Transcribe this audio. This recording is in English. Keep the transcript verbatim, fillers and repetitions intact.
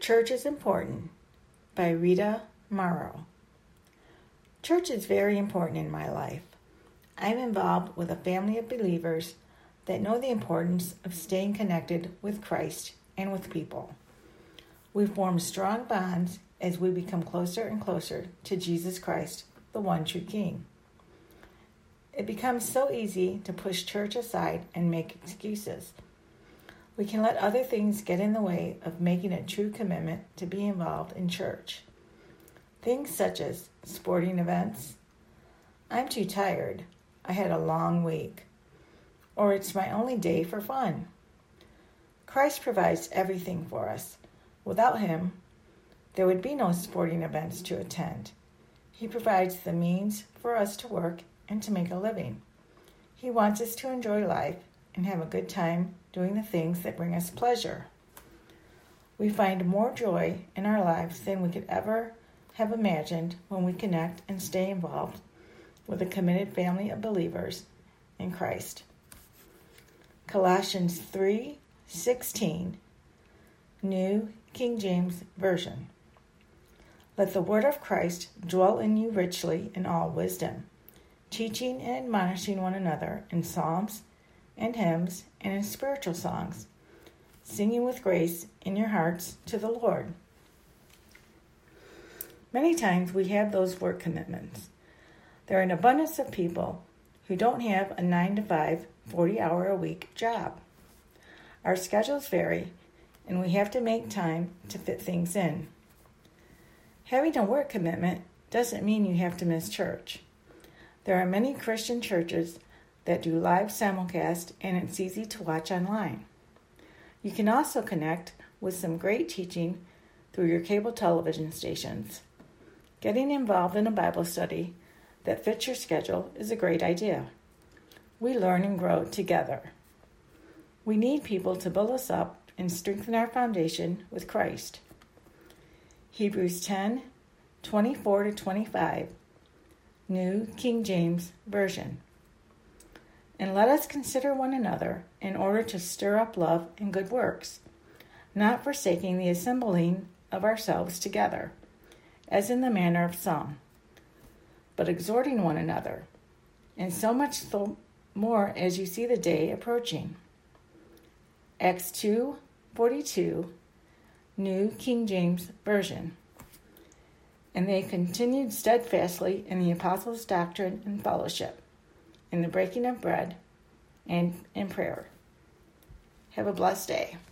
Church is Important by Rita Morrow. Church is very important in my life. I'm involved with a family of believers that know the importance of staying connected with Christ and with people. We form strong bonds as we become closer and closer to Jesus Christ, the one true King. It becomes so easy to push church aside and make excuses. We can let other things get in the way of making a true commitment to be involved in church. Things such as sporting events, I'm too tired, I had a long week, or it's my only day for fun. Christ provides everything for us. Without him, there would be no sporting events to attend. He provides the means for us to work and to make a living. He wants us to enjoy life and have a good time doing the things that bring us pleasure. We find more joy in our lives than we could ever have imagined when we connect and stay involved with a committed family of believers in Christ. Colossians three sixteen, New King James Version. Let the word of Christ dwell in you richly in all wisdom, teaching and admonishing one another in psalms and hymns and in spiritual songs, singing with grace in your hearts to the Lord. Many times we have those work commitments. There are an abundance of people who don't have a nine to five, forty-hour-a-week job. Our schedules vary, and we have to make time to fit things in. Having a work commitment doesn't mean you have to miss church. There are many Christian churches that do live simulcast, and it's easy to watch online. You can also connect with some great teaching through your cable television stations. Getting involved in a Bible study that fits your schedule is a great idea. We learn and grow together. We need people to build us up and strengthen our foundation with Christ. Hebrews ten, twenty-four to twenty-five, New King James Version. And let us consider one another in order to stir up love and good works, not forsaking the assembling of ourselves together, as in the manner of some, but exhorting one another, and so much the more as you see the day approaching. Acts two forty-two, New King James Version. And they continued steadfastly in the apostles' doctrine and fellowship, in the breaking of bread, and in prayer. Have a blessed day.